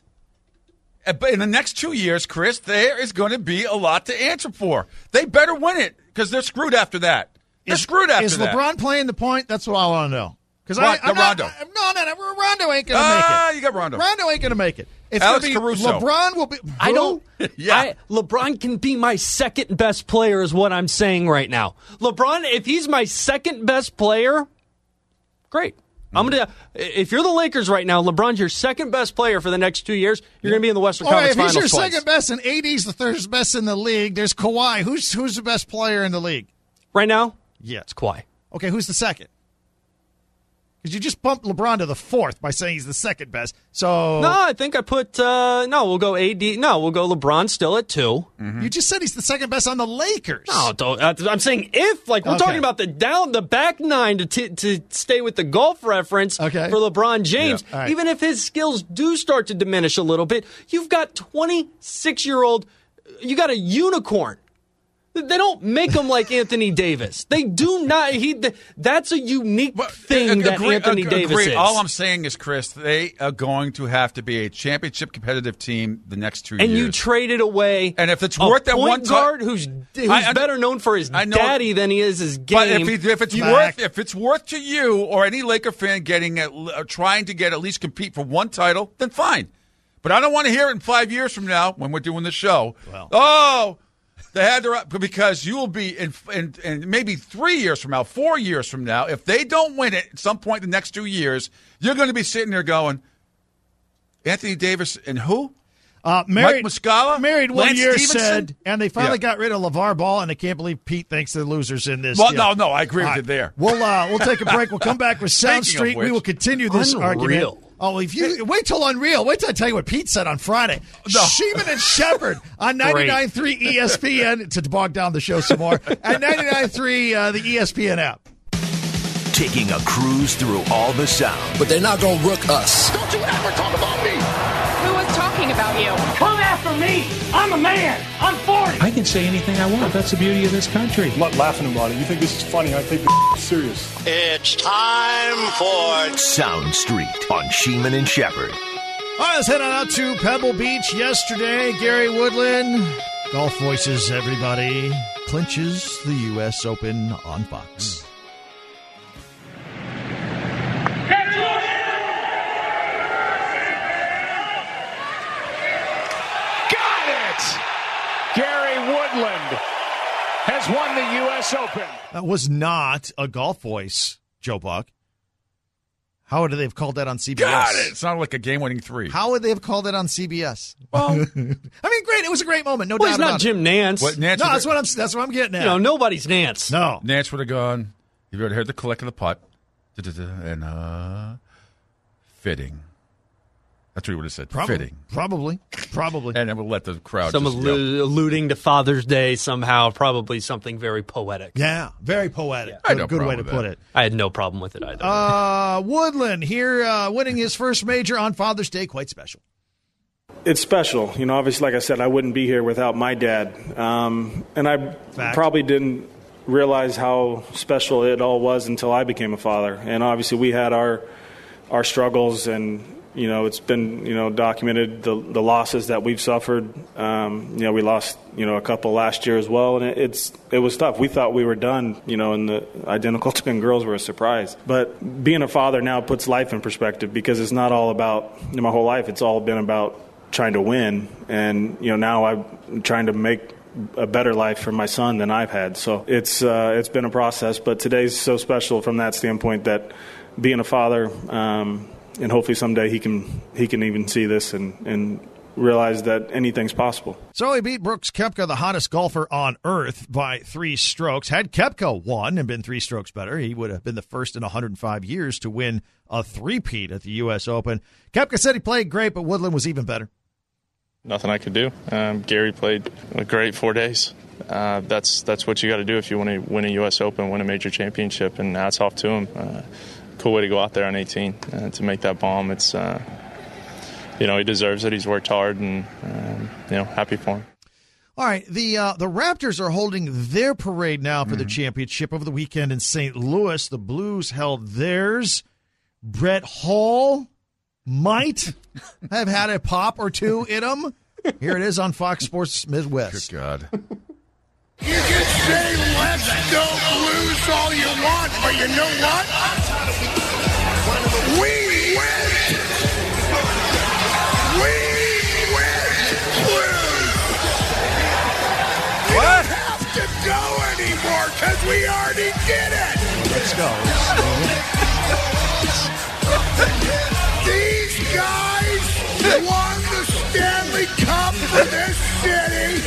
in the next two years, Chris, there is going to be a lot to answer for. They better win it because they're screwed after that. They're is, screwed after is that. Is LeBron playing the point? That's what I want to know. Because I, I'm Rondo. Not, no, no, no. Rondo ain't going to ah, make it. Ah, you got Rondo. Rondo ain't going to make it. It's Alex be, Caruso. LeBron will be. Who? I don't. yeah. I, LeBron can be my second best player, is what I'm saying right now. LeBron, if he's my second best player, great. Mm-hmm. I'm gonna. If you're the Lakers right now, LeBron's your second best player for the next two years. You're yeah. gonna be in the Western All Conference right, if Finals he's your twice. second best and A D's the third best in the league, there's Kawhi. Who's who's the best player in the league right now? Yeah, it's Kawhi. Okay, who's the second? Because you just bumped LeBron to the fourth by saying he's the second best. So no, I think I put uh, no. We'll go A D. No, we'll go LeBron still at two. Mm-hmm. You just said he's the second best on the Lakers. No, don't, I'm saying if like we're okay. talking about the down the back nine to t- to stay with the golf reference okay. for LeBron James. Yeah. Right. Even if his skills do start to diminish a little bit, you've got twenty-six year old. You got a unicorn. They don't make him like Anthony Davis. They do not. He. That's a unique but, thing agree, that Anthony agree, Davis is. All I'm saying is, Chris, they are going to have to be a championship competitive team the next two and years. And you traded away. And if it's worth that one guard who's who's I, I, better known for his daddy than he is his game. But if, he, if it's back. worth if it's worth to you or any Laker fan getting at, uh, trying to get at least compete for one title, then fine. But I don't want to hear it in five years from now when we're doing the show. Well. Oh. They had their because you will be in, in, in maybe three years from now, four years from now. If they don't win it at some point in the next two years, you're going to be sitting there going, Anthony Davis and who? Uh, married, Mike Muscala? Married one Lance year Stevenson? said, and they finally yeah. got rid of LeVar Ball, and I can't believe Pete thinks they're losers in this. Well, deal. no, no, I agree All with right. you there. We'll uh, we'll take a break. We'll come back with Sound Street. Which, we will continue this Unreal. argument. Oh, if you wait till Unreal, wait till I tell you what Pete said on Friday. No. Sheeman and Shepherd on ninety-nine point three E S P N to bog down the show some more at ninety-nine point three uh, the E S P N app. Taking a cruise through all the sound, but they're not gonna rook us. Don't you ever talk about me. Who was talking about you? Come after me. I'm a man. I'm forty. I can say anything I want. That's the beauty of this country. I'm not laughing about it. You think this is funny. I take it serious. It's time for Sound Street on Sheeman and Shepherd. right, let's head on out to Pebble Beach yesterday. Gary Woodland, Golf Voices, everybody, clinches the U S Open on Fox. Got it! Gary Woodland has won the U S Open. That was not a golf voice, Joe Buck. How would they have called that on C B S? Got it! It sounded like a game-winning three. How would they have called it on C B S? Well, I mean, great. It was a great moment. No well, doubt he's not about Jim it. Nance. What, Nance no, would- that's what I'm. That's what I'm getting at. You know, nobody's Nance. No, Nance would have gone. You would have heard the click of the putt, da-da-da, and uh, fitting. That's what he would have said. probably, Fitting, probably, probably. and then we'll let the crowd. Some just allu- yell. alluding to Father's Day somehow, probably something very poetic. Yeah, very poetic. I had no Good, good way to problem with put that. it. I had no problem with it either. Uh, Woodland here, uh, winning his first major on Father's Day, quite special. It's special. You know, obviously, like I said, I wouldn't be here without my dad. Um, and I Fact. probably didn't realize how special it all was until I became a father. And obviously, we had our our struggles, and, you know, it's been, you know, documented the the losses that we've suffered. Um, you know, we lost, you know, a couple last year as well, and it, it's it was tough. We thought we were done, you know, and the identical twin girls were a surprise. But being a father now puts life in perspective, because it's not all about, you know, my whole life, it's all been about trying to win, and, you know, now I'm trying to make a better life for my son than I've had. So it's uh, it's been a process, but today's so special from that standpoint, that being a father, um, and hopefully someday he can he can even see this and, and realize that anything's possible. So he beat Brooks Koepka, the hottest golfer on earth, by three strokes. Had Koepka won and been three strokes better, he would have been the first in one hundred five years to win a three-peat at the U S Open. Koepka said he played great, but Woodland was even better. Nothing I could do. Um, Gary played a great four days. Uh, that's that's what you got to do if you want to win a U S Open, win a major championship, and hats off to him. Uh, cool way to go out there on eighteen uh, to make that bomb. It's uh, you know, he deserves it. He's worked hard, and um, you know, happy for him. All right, the uh, the Raptors are holding their parade now for Mm-hmm. the championship over the weekend in Saint Louis. The Blues held theirs. Brett Hall might have had a pop or two in him. Here it is on Fox Sports Midwest. Good God. You can say let's go Blues all you want, but you know what? We win! We win Blues! We What? don't have to go anymore, because we already did it! Let's go. These guys won the Stanley Cup for this city.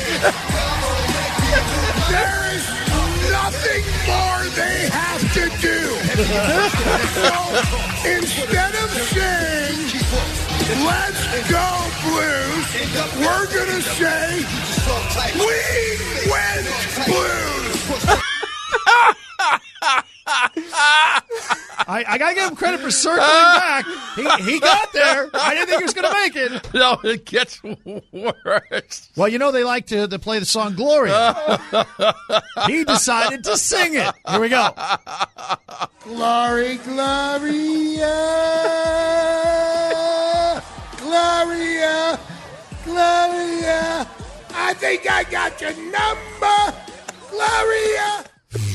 There is nothing more they have to do. So instead of saying, let's go Blues, we're going to say, we went Blues. I, I got to give him credit for circling back. He, he got there. I didn't think he was going to make it. No, it gets worse. Well, you know they like to, to play the song Gloria. He decided to sing it. Here we go. Glory, Gloria, Gloria, Gloria. I think I got your number, Gloria.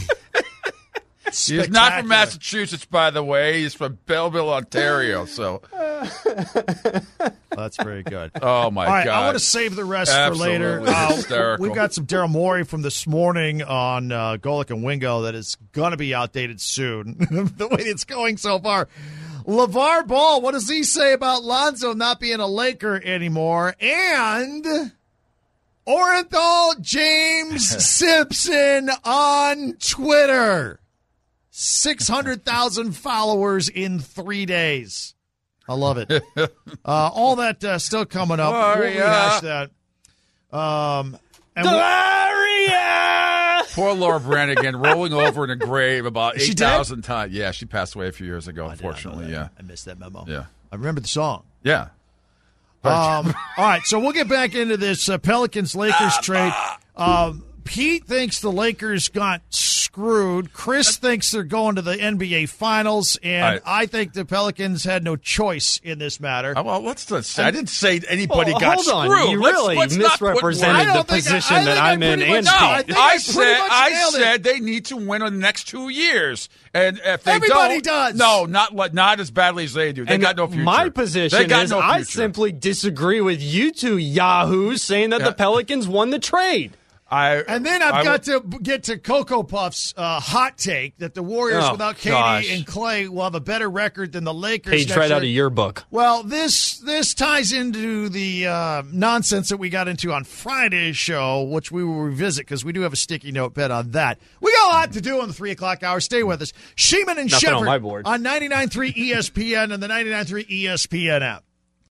He's not from Massachusetts, by the way. He's from Belleville, Ontario. So that's very good. Oh, my All right, God. I want to save the rest Absolutely for later. Uh, hysterical. we've got some Daryl Morey from this morning on uh, Golick and Wingo that is going to be outdated soon, the way it's going so far. LeVar Ball, what does he say about Lonzo not being a Laker anymore? And Orenthal James Simpson on Twitter. six hundred thousand followers in three days. I love it. Uh, all that uh, still coming up. We'll Gloria. rehash that. Um, and Gloria! Poor Laura Branigan rolling over in a grave about She eight dead? thousand times. Yeah, she passed away a few years ago, unfortunately. Yeah. I missed that memo. Yeah. I remember the song. Yeah. Um, all right, so we'll get back into this uh, Pelicans-Lakers trade. Um, Pete thinks the Lakers got screwed. Chris thinks they're going to the N B A Finals, and Right. I think the Pelicans had no choice in this matter. Oh, well, let's not say. I didn't say anybody Well, got hold on. screwed. You let's, really let's not put misrepresented words- the position I, I that I'm in and No, I I, think I said pretty much I nailed it. said they need to win in the next two years, and if they Everybody don't, does. no, not like- not as badly as they do. They And got no future. My position they got is no I future. simply disagree with you two yahoos saying that Yeah. the Pelicans won the trade. I, And then I've I got to get to Cocoa Puff's uh, hot take that the Warriors Oh, without Katie gosh. and Clay will have a better record than the Lakers. Page next right out year. of your book. Well, this this ties into the uh, nonsense that we got into on Friday's show, which we will revisit because we do have a sticky note bet on that. We got a lot to do on the three o'clock hour. Stay with us. Sheeman and Nothing on Shepard my board. on ninety-nine point three E S P N and the ninety-nine point three E S P N app.